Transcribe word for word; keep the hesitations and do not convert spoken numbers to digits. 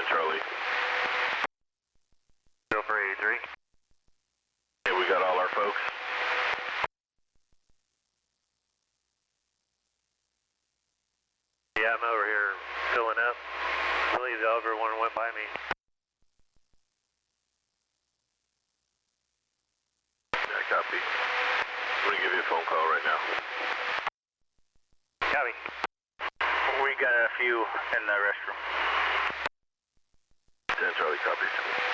Charlie. zero four eight three. Hey, we got all our folks. Yeah, I'm over here filling up. I believe the other one went by me. Yeah, copy. I'm gonna give you a phone call right now. Copy. We got a few in the restroom. ten Charlie copies.